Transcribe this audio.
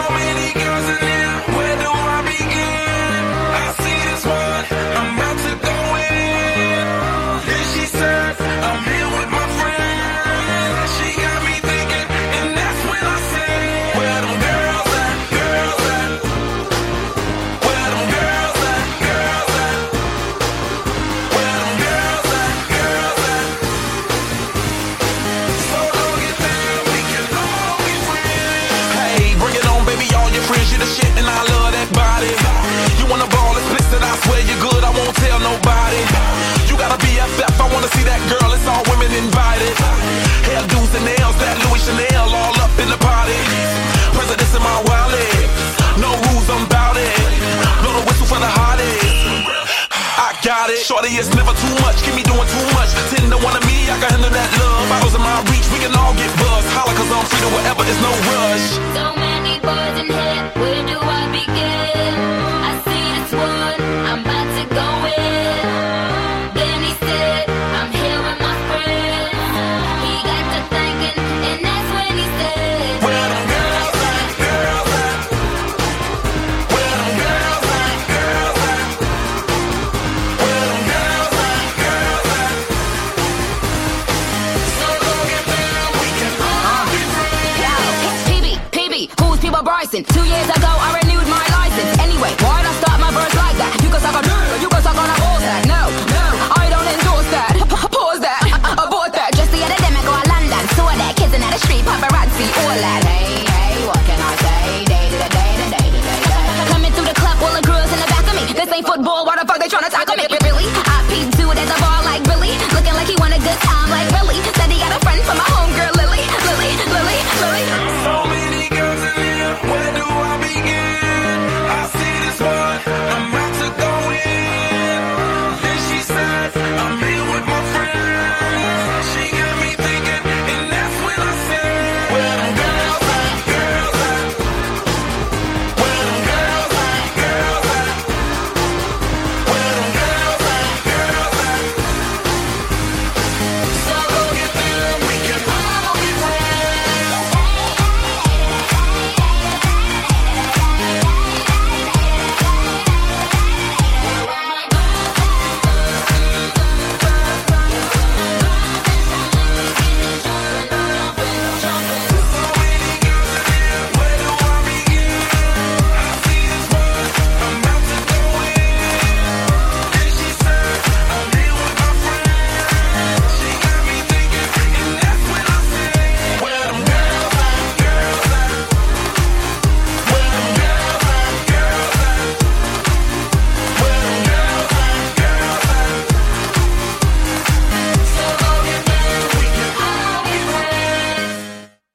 many girls in here? Where do I begin? I see this one, I'm about to go in. Then she said, I'm here with my friend. She got me thinking, and that's when I said, where them girls at, girls at? Where them girls at, girls at? Where them girls at, girls at? So don't get down, we can all be friends. Hey, bring it on, baby, all your friends, you the shit, and I love that body. You wanna ball explicit, I swear you're good, I won't tell nobody. You gotta be BFF, I wanna see that girl, it's all women invited. Hairdos and nails, that Louis Chanel, all up in the party. Presidents in my wallet, no rules, I'm bout it. Blow the whistle for the hottest. I got it. Shorty, it's never too much. Keep me doing too much. 10 to 1 of me, I can handle that love. Bottles in my reach, we can all get buzzed. Holla, cause I'm free to whatever, it's no rush. So many boys in here, where do I begin? I see this one, I'm about to go in. Then he said, I'm here with my friends. He got to thinking, and that's when he said, Where them girls at, girls at? Where them girls at, girls at? Where them girls at, girls at? So don't get down, we can all be friends. PB, who's People Bryson? 2 years ago, I renewed my license. Anyway, why